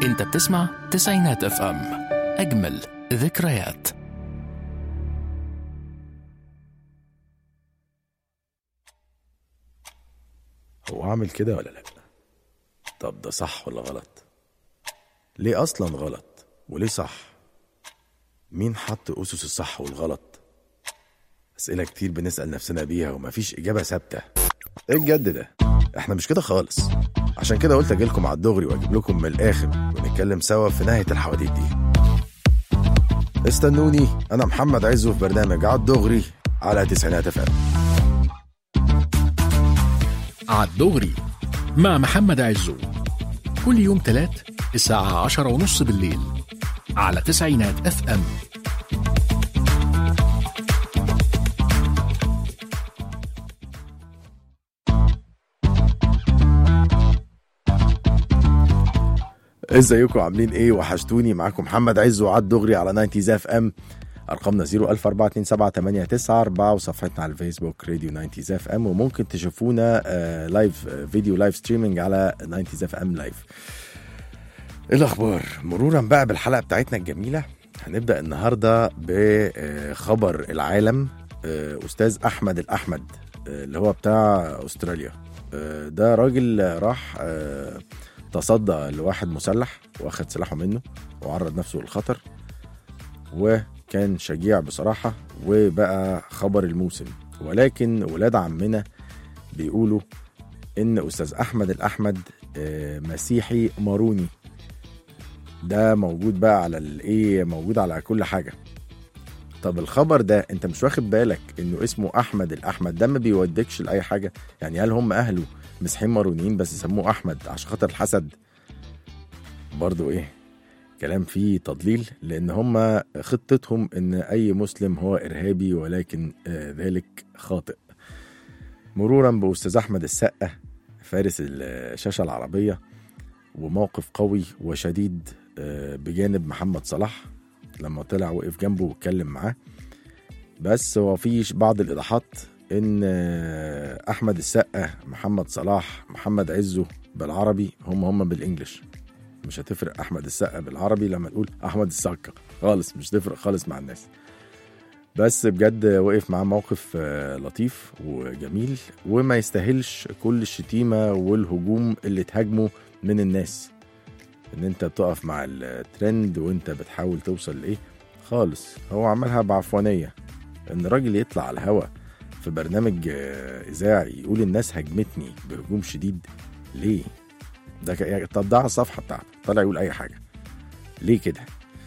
انت بتسمع تسعينات اف ام، اجمل ذكريات. هو عامل كده ولا لا؟ طب ده صح ولا غلط؟ ليه اصلا غلط وليه صح؟ مين حط اسس الصح والغلط؟ اسئله كتير بنسال نفسنا بيها ومفيش اجابه ثابته. ايه الجد ده؟ احنا مش كده خالص. عشان كده قلت اجيلكم على الدغري واجيب لكم من الاخر ونتكلم سوا في نهايه الحواديت دي. استنوني، انا محمد عزو في برنامج على الدغري على تسعينات اف ام. عالدغري مع محمد عزو، كل يوم تلات الساعة 10:30 بالليل على تسعينات اف ام. ازيكم عاملين ايه؟ وحشتوني. معاكم محمد عزو على الدغري على 90 اف ام. ارقامنا 014278994 وصفحتنا على الفيسبوك راديو 90 اف ام، وممكن تشوفونا لايف فيديو لايف ستريمينج على 90 اف ام لايف. ايه الاخبار؟ مرورا بقى بالحلقه بتاعتنا الجميله، هنبدا النهارده بخبر العالم. استاذ احمد الاحمد اللي هو بتاع استراليا، ده راجل راح تصدى لواحد مسلح واخد سلاحه منه وعرض نفسه للخطر، وكان شجيع بصراحة وبقى خبر الموسم. ولكن ولاد عمنا بيقولوا ان استاذ احمد الاحمد مسيحي ماروني. ده موجود بقى على الايه، موجود على كل حاجة. طب الخبر ده انت مش واخد بالك انه اسمه احمد الاحمد؟ ده ما بيودكش لاي حاجة. يعني هل هم اهله مسيحيين مارونيين بس سموه احمد عشان خاطر الحسد؟ برضو ايه كلام فيه تضليل، لان هم خطتهم ان اي مسلم هو ارهابي، ولكن ذلك خاطئ. مرورا باستاذ احمد السقا فارس الشاشة العربية، وموقف قوي وشديد بجانب محمد صلاح لما طلع وقف جنبه واتكلم معاه. بس هو في بعض الايضاحات ان احمد السقا، محمد صلاح، محمد عزو بالعربي هم بالانجلش. مش هتفرق احمد السقا بالعربي لما نقول احمد السقا خالص، مش تفرق خالص مع الناس. بس بجد وقف معاه موقف لطيف وجميل، وما يستاهلش كل الشتيمة والهجوم اللي تهاجمه من الناس. ان انت بتقف مع الترند وانت بتحاول توصل لايه خالص. هو عملها بعفوانية. ان راجل يطلع على الهوا في برنامج اذاعي يقول الناس هجمتني بهجوم شديد، ليه؟ ده طب ده على الصفحه بتاعته طلع يقول اي حاجه، ليه كده؟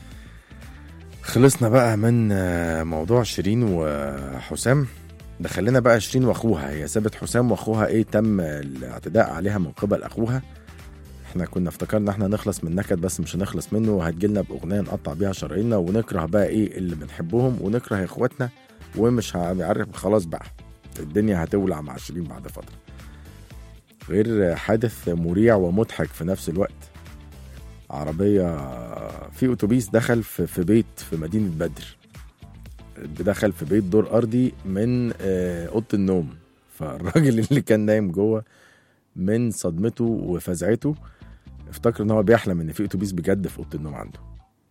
خلصنا بقى من موضوع شيرين وحسام. دخلنا بقى شيرين واخوها. هي سابت حسام واخوها ايه، تم الاعتداء عليها من قبل اخوها. احنا كنا افتكرنا احنا نخلص من نكد، بس مش هنخلص منه، وهتجيلنا باغنيه نقطع بيها شراييننا ونكره بقى ايه اللي بنحبهم ونكره اخواتنا، ومش هنعرف خلاص بقى الدنيا هتولع مع شيرين بعد فترة. غير حادث مريع ومضحك في نفس الوقت. عربية في أتوبيس دخل في بيت في مدينة بدر، دخل في بيت دور أرضي من أوضة النوم. فالراجل اللي كان نايم جوه من صدمته وفزعته افتكر ان هو بيحلم ان في أتوبيس بجد في أوضة النوم عنده.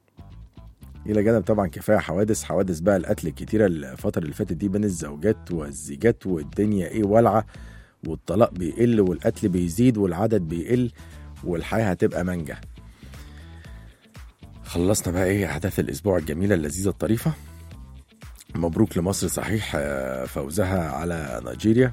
إلى جانب طبعا كفاية حوادث بقى القتل الكتيرة الفترة اللي فاتت دي بين الزوجات والزيجات، والدنيا ايه والعة، والطلاق بيقل والقتل بيزيد والعدد بيقل، والحياة هتبقى منجة. خلصنا بقى ايه أحداث الأسبوع الجميلة اللذيذة الطريفة. مبروك لمصر صحيح فوزها على نيجيريا.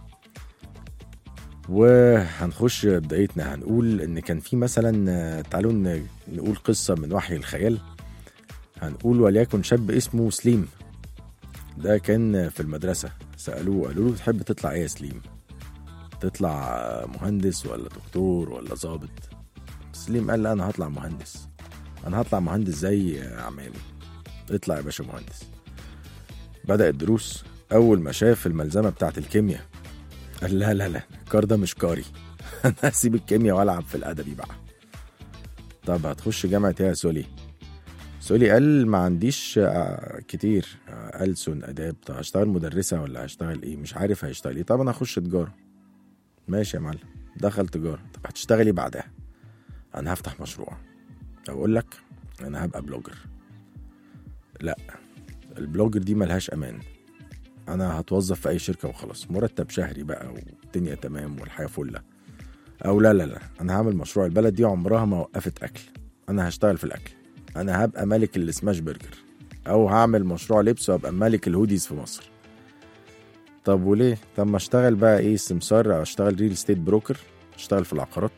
وهنخش بدايتنا، هنقول ان كان في مثلا، تعالوا نقول قصة من وحي الخيال. هنقول وليكن شاب اسمه سليم، ده كان في المدرسة. سألوه قالوا له تحب تطلع ايه يا سليم؟ تطلع مهندس ولا دكتور ولا ضابط؟ سليم قال لا انا هطلع مهندس. انا هطلع مهندس زي عمامي. اطلع يا باشا مهندس. بدأ الدروس. اول ما شاف الملزمة بتاعت الكيمياء قال لا الكار ده مش كاري. انا هسيب الكيمياء والعب في الادبي بقى. طب هتخش جامعة ايه يا سولي؟ سولي قال ما عنديش كتير، ألسن اداب. طب هشتغل مدرسة ولا هشتغل ايه؟ مش عارف هيشتغل ايه. طب انا هخش تجارة. ماشي يا معلم، دخل تجارة. طب هتشتغلي بعدها؟ انا هفتح مشروع. اقول لك انا هبقى بلوجر. لا، البلوجر دي ملهاش امان. انا هتوظف في اي شركة وخلاص، مرتب شهري بقى والدنيا تمام والحياة فلة. او لا، انا هعمل مشروع. البلد دي عمرها ما وقفت اكل، انا هشتغل في الاكل. انا هبقى ملك السماش برجر، او هعمل مشروع لبس وابقى ملك الهوديز في مصر. طب وليه؟ طب ما اشتغل بقى ايه سمسار، اشتغل ريل ستيت بروكر، اشتغل في العقارات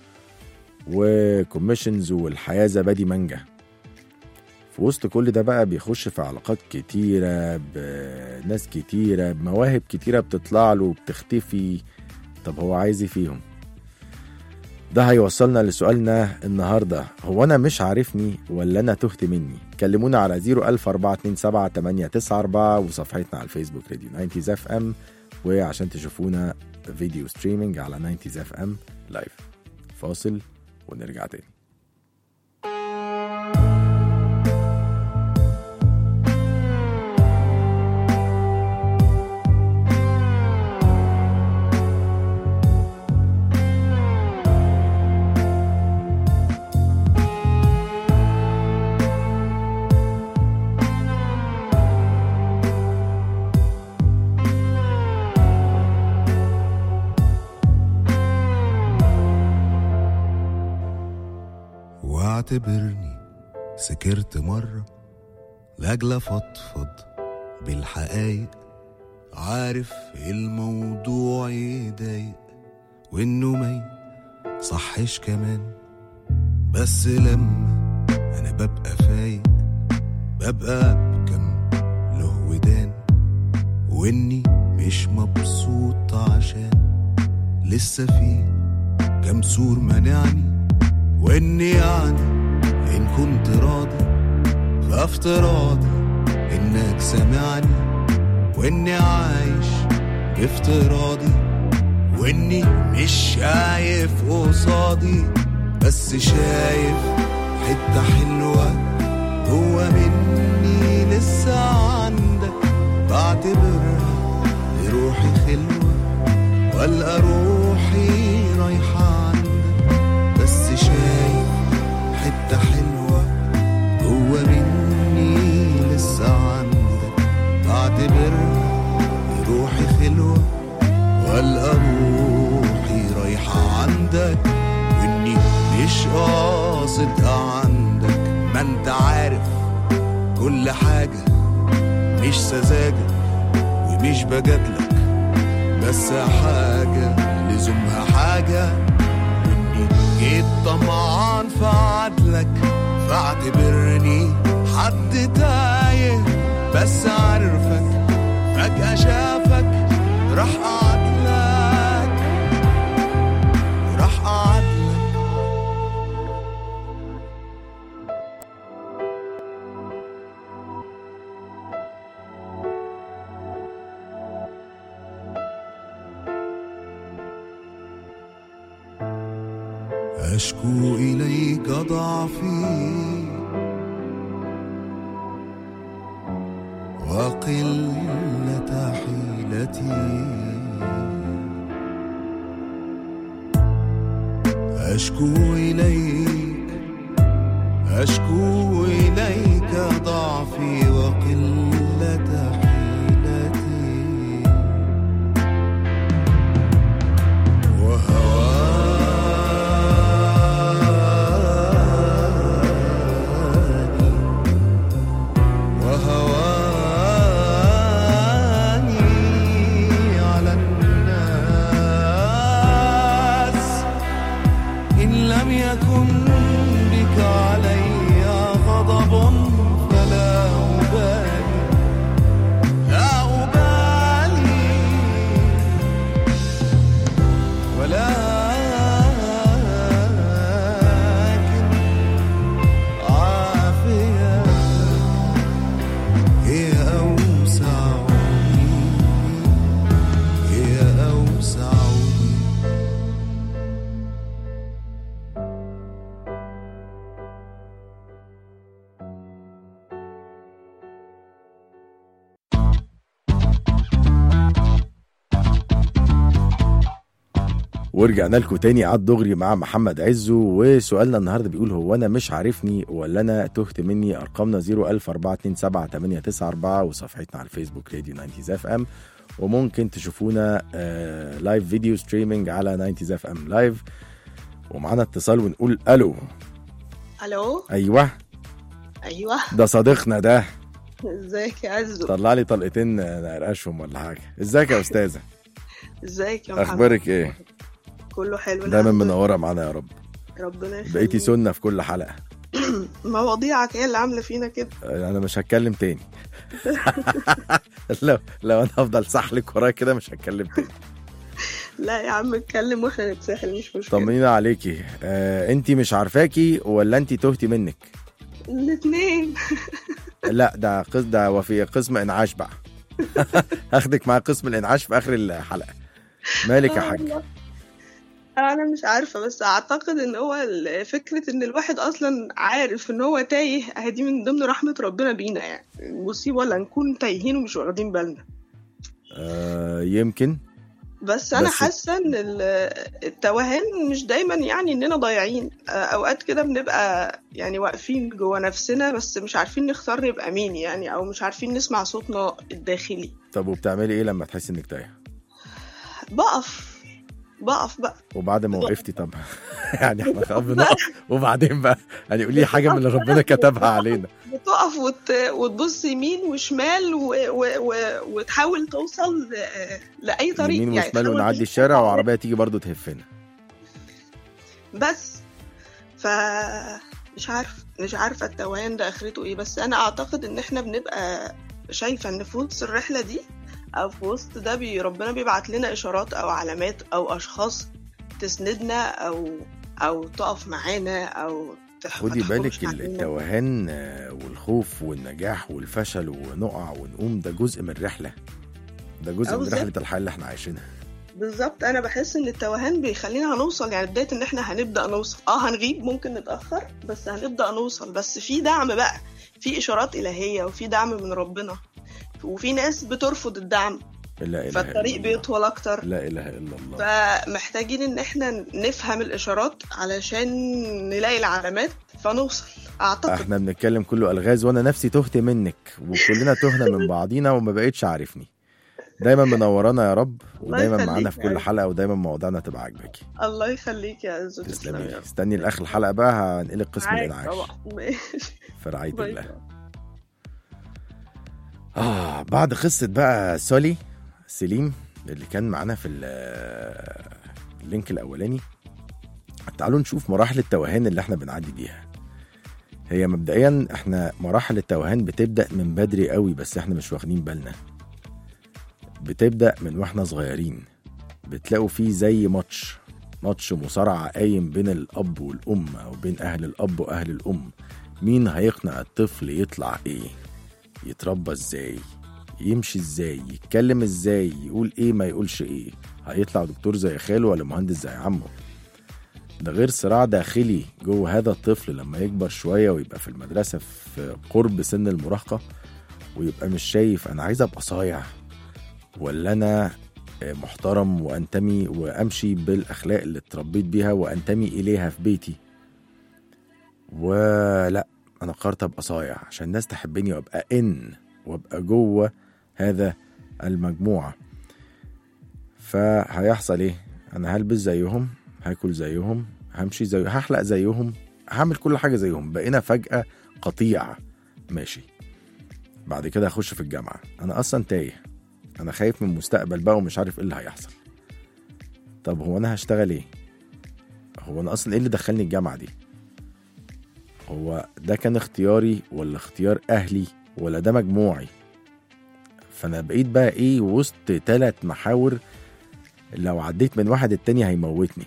وكوميشنز، والحياة زبادي مانجا. في وسط كل ده بقى بيخش في علاقات كتيرة بناس كتيرة بمواهب كتيرة بتطلع له وبتختفي. طب هو عايز فيهم؟ ده هيوصلنا لسؤالنا النهاردة، هو أنا مش عارفني ولا أنا تهت مني؟ كلمونا على 01427 وصفحتنا على الفيسبوك راديو 90 اف ام، وعشان تشوفونا فيديو ستريمينج على 90 اف ام لايف. فاصل ونرجع تاني. واعتبرني سكرت مرة لاجل افضفض بالحقايق، عارف الموضوع يضايق وانه ما صحش كمان، بس لما انا ببقى فايق ببقى بكم له ودان، واني مش مبسوط عشان لسه في كم سور منعني، واني يعني ان كنت راضي فافتراضي انك سامعني، واني عايش بافتراضي، واني مش شايف قصادي بس شايف حتة حلوة جوا مني لسه عندك، بعتبرها لروحي خلوة والقى روحي رايحة عندك، بس شايف حتة حلوة جوا مني لسه عندك، بعتبرها لروحي خلوة والقى روحي رايحة عندك، واني مش قاصد عندك. ما انت عارف كل حاجة مش سذاجة ومش بجادلك، بس حاجة لزومها حاجة، واني جيت طمعان في عدلك، فاعتبرني حد تايه بس عارفك فجأة شافك راح قعدلك راح قعدلك. أشكو إليك ضعفي وقلة حيلتي، أشكو إليك ضعفي وقلة حيلتي، ورجعنا لكم تاني على الدغري مع محمد عزو. وسؤالنا النهارده بيقول هو انا مش عارفني ولا انا تهت مني؟ ارقامنا 004278994 وصفحتنا على الفيسبوك راديو 90 اف ام، وممكن تشوفونا لايف فيديو ستريمينج على 90 اف ام لايف. ومعانا اتصال ونقول الو. الو. ايوه ده صديقنا ده. ازيك يا عزو؟ طلع لي طلقتين نقرقشهم ولا حاجه. ازيك يا استاذه؟ ازيك يا محمد؟ اخبارك ايه؟ كله حلو دايما منوره معانا يا رب. ربنا يخليك. بقيتي سنه في كل حلقه. مواضيعك هي اللي عامله فينا كده. انا مش هتكلم تاني. لو انا هفضل سحلك ورايا كده مش هتكلم تاني. لا يا عم اتكلم واحنا نتساحل مش مشكله. طمنينا عليكي. انتي مش عارفاكي ولا انتي تهتي منك؟ الاثنين. لا ده وفي قسم انعاش بقى. هاخدك مع قسم الانعاش في اخر الحلقه. مالك يا حاج؟ انا مش عارفه، بس اعتقد ان هو فكره ان الواحد اصلا عارف ان هو تايه دي من ضمن رحمه ربنا بينا، يعني مصيبه ولا نكون تايهين ومش واخدين بالنا. يمكن. بس انا حاسه ان التوهان مش دايما يعني اننا ضايعين. اوقات كده بنبقى يعني واقفين جوه نفسنا بس مش عارفين نختار نبقى مين يعني، او مش عارفين نسمع صوتنا الداخلي. طب وبتعملي ايه لما تحسي انك تايه؟ بقف بقى. وبعد ما وقفتي طب يعني احنا بنقف وبعدين بقى يعني قولي حاجه من اللي ربنا كتبها علينا. بتقف وتبص يمين وشمال وتحاول توصل لاي طريق، يمين يعني وشمال ونعدي الشارع وعربيه تيجي برضو تهفنا. بس مش عارفه التوهان ده اخرته ايه. بس انا اعتقد ان احنا بنبقى شايفه ان في وسط الرحله دي او في وسط ده ربنا بيبعت لنا اشارات او علامات او اشخاص تسندنا او تقف معانا او خدي بالك. التوهان والخوف والنجاح والفشل ونقع ونقوم ده جزء من الرحله، ده جزء من رحله الحياه اللي احنا عايشينها. بالظبط. انا بحس ان التوهان بيخلينا هنوصل، يعني بدايه ان احنا هنبدا نوصل. هنغيب ممكن نتاخر بس هنبدا نوصل. بس في دعم بقى، في اشارات الهيه وفي دعم من ربنا، وفي ناس بترفض الدعم فالطريق بيطول اكتر. لا اله الا الله. فمحتاجين ان احنا نفهم الاشارات علشان نلاقي العلامات فنوصل. اعتقد احنا بنتكلم كله الغاز، وانا نفسي تهت منك وكلنا تهنا من بعضينا وما بقيتش عارفني. دايما منورانا يا رب، ودايما معانا في كل حلقه، ودايما مواضيعنا تبقى عاجباكي. الله يخليك يا عزو. تسلمي. استني لاخر الحلقه بقى هنقلك قسم الانعاش في رعايه الله. بعد قصه بقى سليم اللي كان معانا في اللينك الاولاني، تعالوا نشوف مراحل التوهان اللي احنا بنعدي بيها. هي مبدئيا احنا مراحل التوهان بتبدأ من بدري قوي بس احنا مش واخدين بالنا. بتبدأ من واحنا صغيرين، بتلاقوا فيه زي ماتش مصارعة قايم بين الأب والأم أو بين أهل الأب وأهل الأم. مين هيقنع الطفل يطلع ايه، يتربى ازاي، يمشي ازاي، يتكلم ازاي، يقول ايه ما يقولش ايه، هيطلع دكتور زي خاله ولا مهندس زي عمه. ده غير صراع داخلي جوه هذا الطفل لما يكبر شوية ويبقى في المدرسة في قرب سن المراهقة ويبقى مش شايف أنا عايز أبقى صايع ولا أنا محترم وأنتمي وأمشي بالأخلاق اللي اتربيت بيها وأنتمي إليها في بيتي، ولا أنا قررت أبقى صايع عشان الناس تحبني وأبقى جوه هذا المجموعة. فهيحصل إيه؟ أنا هلبس زيهم، هاكل زيهم، همشي زيهم، هحلق زيهم، هعمل كل حاجة زيهم. بقينا فجأة قطيع ماشي. بعد كده هخش في الجامعة، أنا أصلا تايه، أنا خايف من المستقبل بقى ومش عارف إيه اللي هيحصل. طب هو أنا هشتغل إيه؟ هو أنا أصلا إيه اللي دخلني الجامعة دي؟ هو ده كان اختياري ولا اختيار أهلي ولا ده مجموعي؟ فأنا بقيت بقى إيه وسط 3 محاور، لو عديت من واحد التاني هيموتني.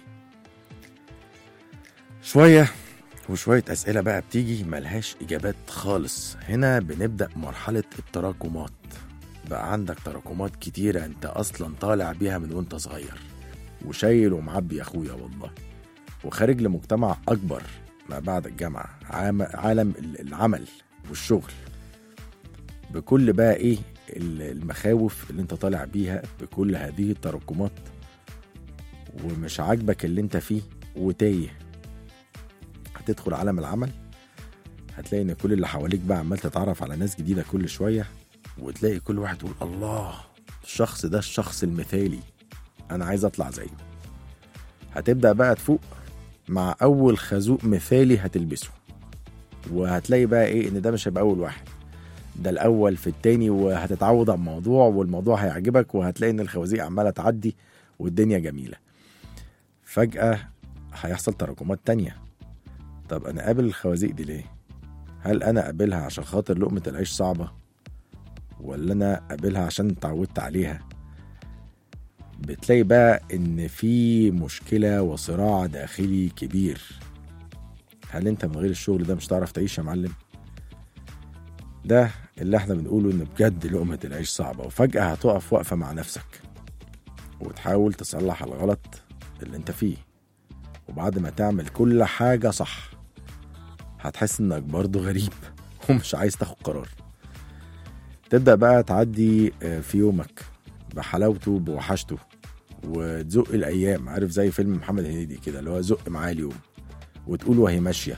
شوية وشوية أسئلة بقى بتيجي ملهاش إجابات خالص. هنا بنبدأ مرحلة التراكمات. بقى عندك تراكمات كتيرة أنت أصلا طالع بيها من وانت صغير وشايل ومعبي يا أخويا والله، وخارج لمجتمع أكبر ما بعد الجامعة، عالم العمل والشغل بكل بقى إيه المخاوف اللي انت طالع بيها بكل هذه التراكمات. ومش عاجبك اللي انت فيه وتايه. هتدخل عالم العمل، هتلاقي ان كل اللي حواليك بقى عمال تتعرف على ناس جديدة كل شوية، وتلاقي كل واحد يقول الله الشخص ده الشخص المثالي، انا عايز اطلع زيه. هتبدأ بقى تفوق مع اول خازوق مثالي هتلبسه، وهتلاقي بقى ايه ان ده مش هيبقى اول واحد، ده الاول في التاني، وهتتعود على الموضوع والموضوع هيعجبك، وهتلاقي ان الخوازيق عمالة تعدي والدنيا جميلة. فجأة هيحصل تراكمات تانية. طب انا قابل الخوازيق دي ليه؟ هل انا قابلها عشان خاطر لقمة العيش صعبة، ولا انا قابلها عشان اتعودت عليها؟ بتلاقي بقى ان في مشكلة وصراع داخلي كبير. هل انت من غير الشغل ده مش هتعرف تعيش يا معلم؟ ده اللي احنا بنقوله ان بجد لقمة العيش صعبة، وفجأة هتقف وقفة مع نفسك وتحاول تصلح الغلط اللي انت فيه. وبعد ما تعمل كل حاجة صح هتحس انك برضو غريب ومش عايز تاخد قرار. تبدأ بقى تعدي في يومك بحلاوته بوحشته، وتزق الأيام، عارف زي فيلم محمد هنيدي كده اللي هو زق معاه اليوم، وتقول وهي ماشية.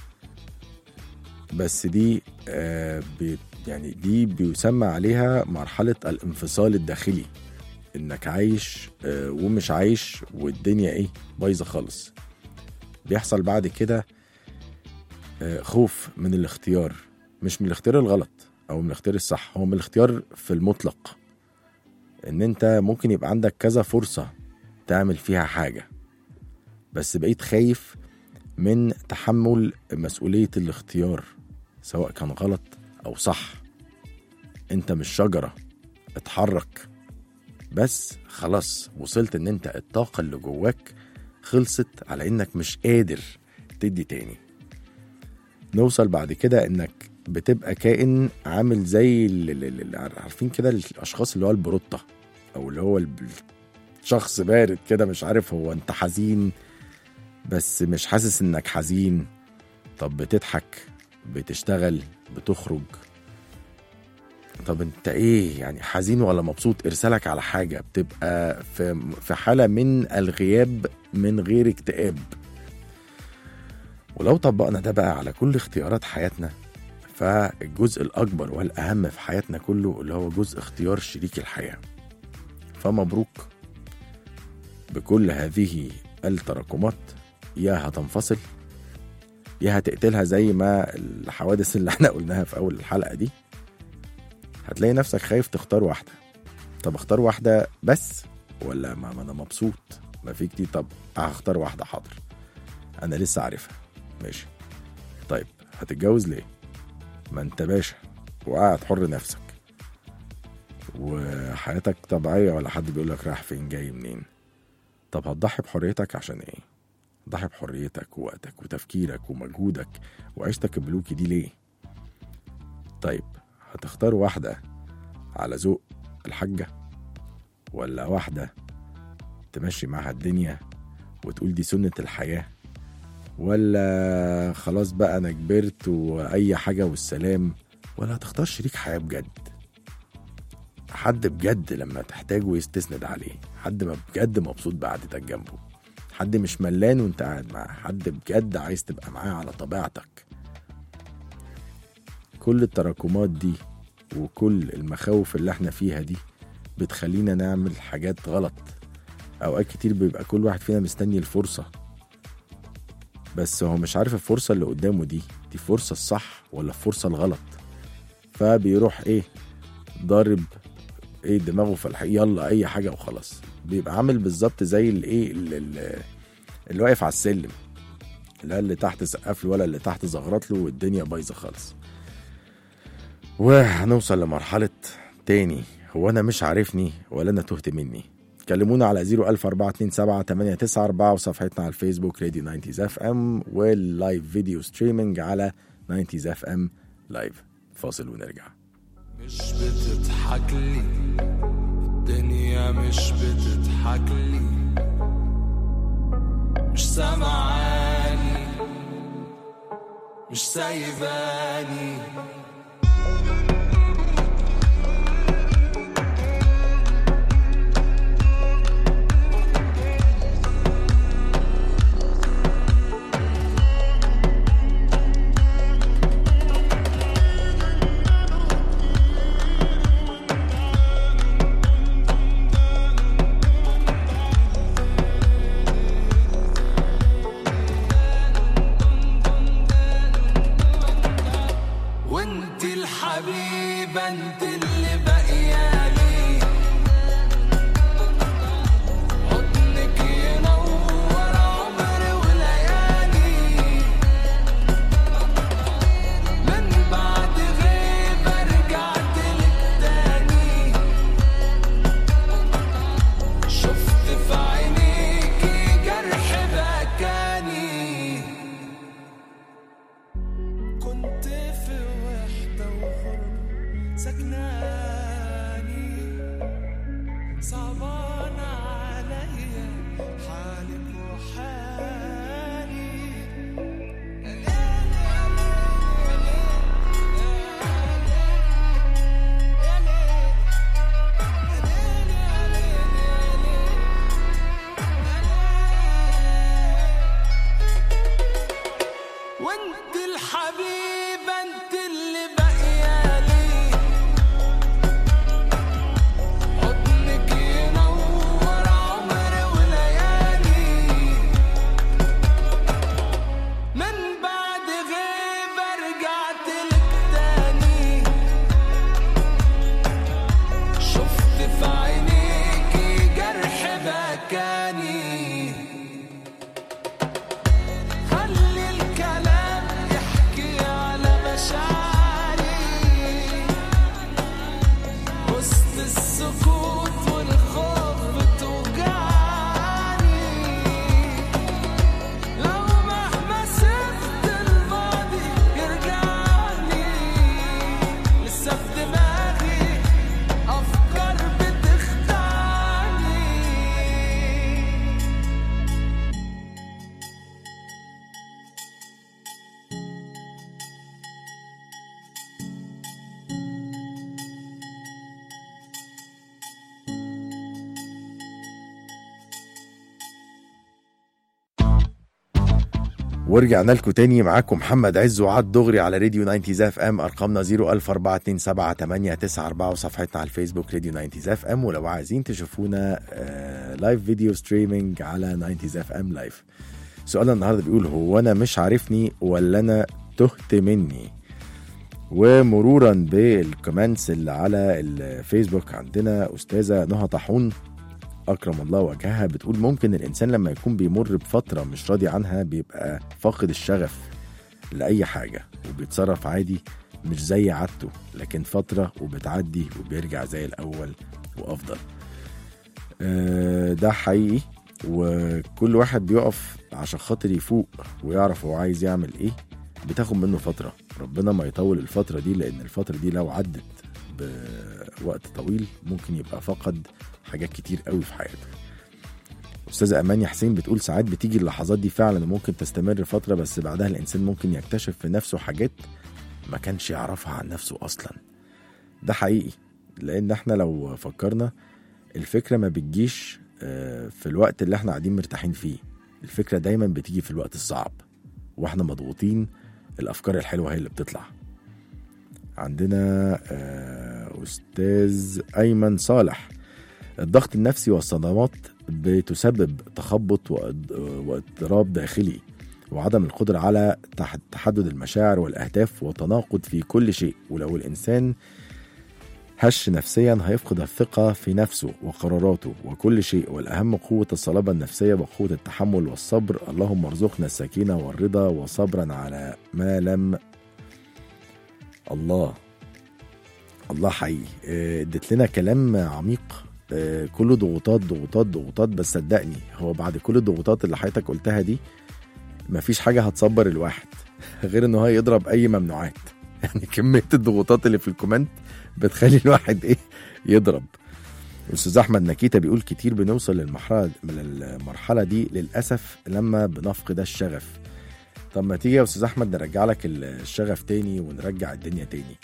بس دي يعني دي بيسمى عليها مرحلة الانفصال الداخلي، انك عايش ومش عايش والدنيا ايه بايظة خالص. بيحصل بعد كده خوف من الاختيار، مش من الاختيار الغلط او من الاختيار الصح، هو من الاختيار في المطلق، ان انت ممكن يبقى عندك كذا فرصة تعمل فيها حاجة، بس بقيت خايف من تحمل مسؤولية الاختيار سواء كان غلط او صح. انت مش شجرة، اتحرك. بس خلاص وصلت ان انت الطاقة اللي جواك خلصت على انك مش قادر تدي تاني. نوصل بعد كده انك بتبقى كائن عامل زي اللي عارفين كده الاشخاص اللي هو البروتة، او اللي هو شخص بارد كده، مش عارف هو انت حزين بس مش حاسس انك حزين. طب بتضحك، بتشتغل، بتخرج، طب انت ايه يعني حزين ولا مبسوط؟ ارسلك على حاجة، بتبقى في حالة من الغياب من غير اكتئاب. ولو طبقنا ده بقى على كل اختيارات حياتنا، فالجزء الأكبر والأهم في حياتنا كله اللي هو جزء اختيار شريك الحياة. فمبروك بكل هذه التراكمات، يا هتنفصل يا هتقتلها زي ما الحوادث اللي احنا قلناها في أول الحلقة دي. هتلاقي نفسك خايف تختار واحدة. طب اختار واحدة بس ولا ما أنا مبسوط ما فيك دي؟ طب هختار واحدة، حاضر أنا لسه عارفها، ماشي. طيب هتتجوز ليه؟ ما انت باشا وقاعد حر نفسك وحياتك طبيعية، ولا حد بيقولك رايح فين جاي منين. طب هتضحي بحريتك عشان ايه؟ ضحي بحريتك ووقتك وتفكيرك ومجهودك وعيشتك البلوكي دي ليه؟ طيب هتختار واحدة على ذوق الحاجة، ولا واحدة تمشي معها الدنيا وتقول دي سنة الحياة، ولا خلاص بقى أنا كبرت وأي حاجة والسلام، ولا هتختار شريك حياة بجد، حد بجد لما تحتاجه يستسند عليه، حد ما بجد مبسوط بقعدتك جنبه، حد مش ملان وانت قاعد معاه، حد بجد عايز تبقى معاه على طبيعتك. كل التراكمات دي وكل المخاوف اللي احنا فيها دي بتخلينا نعمل حاجات غلط. اوقات كتير بيبقى كل واحد فينا مستني الفرصة، بس هو مش عارف الفرصة اللي قدامه دي فرصة الصح ولا الفرصة الغلط، فبيروح ايه ضارب ايه دماغه في الحقيقة، يلا اي حاجة وخلاص. بيبقى عامل بالظبط زي الايه اللي واقف على السلم، لا اللي تحت سقف له ولا اللي تحت زغرت له والدنيا بايظة خالص. وهنوصل لمرحلة تاني، هو انا مش عارفني ولا انا تهت مني. كلمونا على 014278994 وصفحتنا على الفيسبوك راديو 90 اف ام، واللايف فيديو ستريمينج على 90 اف ام لايف. فاصل ونرجع. مش بتضحك لي الدنيا، مش بتضحك لي، مش سامعاني، مش سايباني. ورجعنا لكم تاني، معاكم محمد عز وعد دغري على راديو 90 اف ام. ارقامنا 004278994 وصفحتنا على الفيسبوك راديو 90 اف ام. ولو عايزين تشوفونا لايف فيديو ستريمينج على 90 اف ام لايف. سؤالنا النهارده بيقول: هو انا مش عارفني ولا انا تهت مني؟ ومرورا بالكومنتس اللي على الفيسبوك، عندنا استاذه نهى طاحون أكرم الله وجهها بتقول: ممكن الإنسان لما يكون بيمر بفترة مش راضي عنها بيبقى فاقد الشغف لأي حاجة وبيتصرف عادي مش زي عادته، لكن فترة وبتعدي وبيرجع زي الأول وأفضل. ده حقيقي، وكل واحد بيقف عشان خاطر يفوق ويعرف هو عايز يعمل إيه بتاخد منه فترة. ربنا ما يطول الفترة دي، لأن الفترة دي لو عدت بوقت طويل ممكن يبقى فقد حاجات كتير قوي في حياته. أستاذة أماني حسين بتقول: ساعات بتيجي اللحظات دي فعلا وممكن تستمر فترة، بس بعدها الإنسان ممكن يكتشف في نفسه حاجات ما كانش يعرفها عن نفسه أصلا. ده حقيقي، لأن احنا لو فكرنا الفكرة ما بتجيش في الوقت اللي احنا قاعدين مرتاحين فيه. الفكرة دايما بتيجي في الوقت الصعب واحنا مضغوطين، الأفكار الحلوة هي اللي بتطلع. عندنا أستاذ أيمن صالح: الضغط النفسي والصدمات بتسبب تخبط واضطراب داخلي وعدم القدرة على تحدد المشاعر والأهداف وتناقض في كل شيء، ولو الإنسان هش نفسيا هيفقد الثقة في نفسه وقراراته وكل شيء، والأهم قوة الصلابة النفسية وقوة التحمل والصبر. اللهم ارزقنا السكينة والرضا وصبرا على ما لم. الله حقيقي ادت لنا كلام عميق، كله ضغوطات ضغوطات ضغوطات. بس صدقني هو بعد كل الضغوطات اللي حضرتك قلتها دي مفيش حاجة هتصبر الواحد غير انه هو يضرب اي ممنوعات. يعني كمية الضغوطات اللي في الكومنت بتخلي الواحد يضرب. أستاذ أحمد نكيتة بيقول: كتير بنوصل للمرحلة دي للأسف لما بنفقد الشغف. طب ما تيجي يا أستاذ أحمد نرجع لك الشغف تاني ونرجع الدنيا تاني.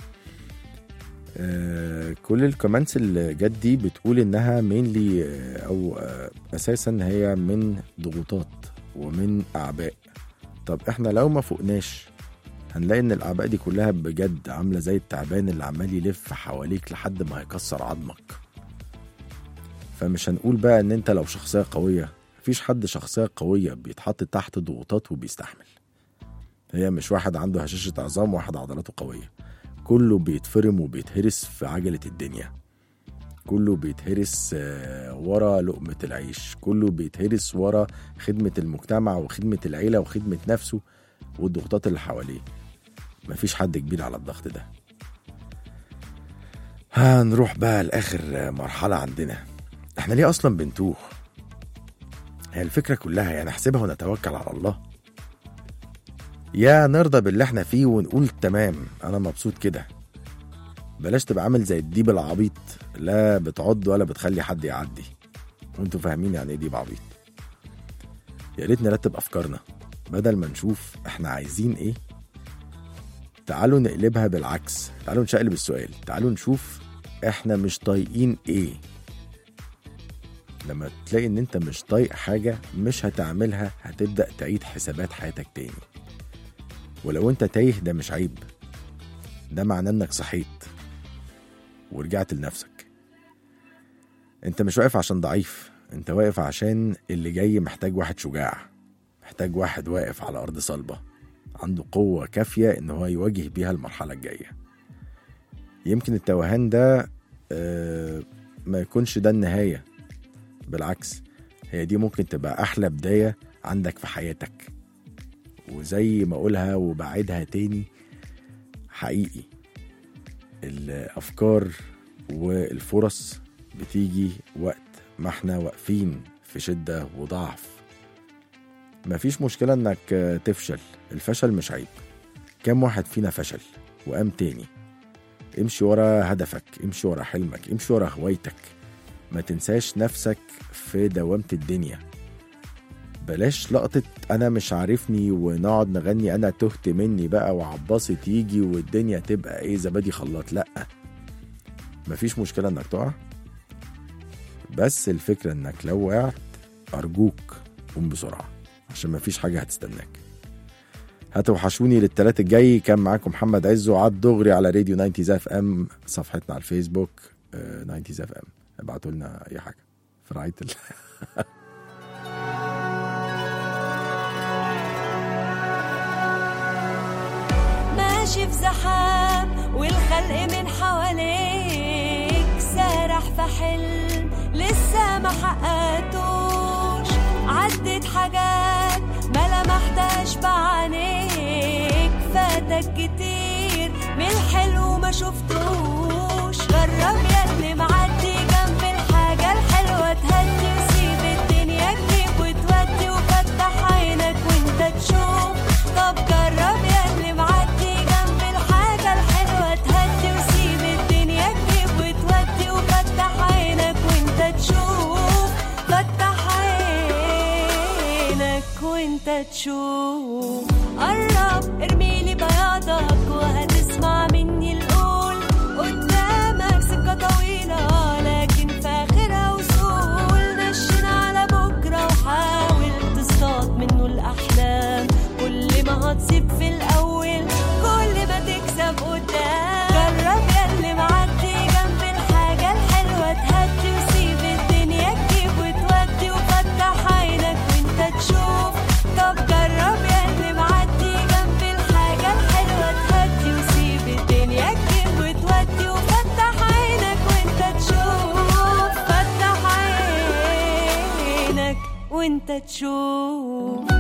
كل الكومنتس اللي جت دي بتقول انها مينلي او اساسا هي من ضغوطات ومن اعباء. طب احنا لو ما فوقناش هنلاقي ان الاعباء دي كلها بجد عامله زي التعبان اللي عمال يلف حواليك لحد ما هيكسر عظمك. فمش هنقول بقى ان انت لو شخصيه قويه، مفيش حد شخصيه قويه بيتحط تحت ضغوطات وبيستحمل. هي مش واحد عنده هشاشه عظام وواحد عضلاته قويه، كله بيتفرم وبيتهرس في عجلة الدنيا، كله بيتهرس ورا لقمة العيش، كله بيتهرس ورا خدمة المجتمع وخدمة العيلة وخدمة نفسه والضغوطات اللي حواليه. مفيش حد كبير على الضغط ده. هنروح بقى لآخر مرحلة عندنا. احنا ليه أصلا بنتوه؟ هي الفكرة كلها يعني نحسبها ونتوكل على الله، يا نرضى باللي احنا فيه ونقول تمام انا مبسوط كده. بلاش تبقى عامل زي الديب العبيط، لا بتعض ولا بتخلي حد يعدي، وانتوا فاهمين يعني ايه ديب عبيط. يا ريت نرتب افكارنا بدل ما نشوف احنا عايزين ايه. تعالوا نقلبها بالعكس، تعالوا نشقلب السؤال، تعالوا نشوف احنا مش طايقين ايه. لما تلاقي ان انت مش طايق حاجة مش هتعملها، هتبدأ تعيد حسابات حياتك تاني. ولو انت تايه ده مش عيب، ده معناه انك صحيت ورجعت لنفسك. انت مش واقف عشان ضعيف، انت واقف عشان اللي جاي محتاج واحد شجاع، محتاج واحد واقف على ارض صلبة عنده قوة كافية ان هو يواجه بيها المرحلة الجاية. يمكن التوهان ده ما يكونش ده النهاية، بالعكس هي دي ممكن تبقى احلى بداية عندك في حياتك. وزي ما اقولها وبعيدها تاني، حقيقي الافكار والفرص بتيجي وقت ما احنا واقفين في شدة وضعف. مفيش مشكلة انك تفشل، الفشل مش عيب. كم واحد فينا فشل وقام تاني. امشي ورا هدفك، امشي ورا حلمك، امشي ورا هوايتك، ما تنساش نفسك في دوامة الدنيا. بلاش لقطة انا مش عارفني ونقعد نغني انا تهت مني بقى وعباصي تيجي والدنيا تبقى ايه زبادي خلاط. لا، مفيش مشكلة انك تقع، بس الفكرة انك لو وقعت ارجوك قوم بسرعة عشان مفيش حاجة هتستناك. هتوحشوني للثلاث الجاي. كان معاكم محمد عزو عد دغري على راديو 90 اف ام، صفحتنا على الفيسبوك 90 اف ام. ابعتوا لنا اي حاجه في رعايه ماشي في زحام والخلق من حواليك، سارح في حلم لسه ما حققتوش، عدت حاجات ما لمحتهاش بعينيك، فاتك كتير من الحلو ما شفتوش. جرب ياللي معدي جنب الحاجة الحلوة، تهدي وسيب الدنيا تجيب وتودي، وفتح عينك وانت تشوف. طب جرب ياللي معدي جنب الحاجة الحلوة، تهدي وسيب الدنيا تجيب وتودي، وفتح عينك وانت تشوف. فتح عينك وانت تشوف. قرب ارميلي بياضك وهتسمع مني القول، قدامك سكة طويلة لكن في آخرها وصول. نشن على بكرة وحاول تصطاد منه الأحلام، كل ما هتصيب في الأول كل ما تكسب قدام. جرب ياللي معدي جنب الحاجة الحلوة، تهدي وسيب الدنيا تجيب وتودي، وفتح عينك وانت تشوف. طب جرب ياللي معدي جنب الحاجة الحلوة، تهدي وسيب الدنيا تجيب وتودي، وفتح عينك وانت تشوف. فتح عينك وانت تشوف.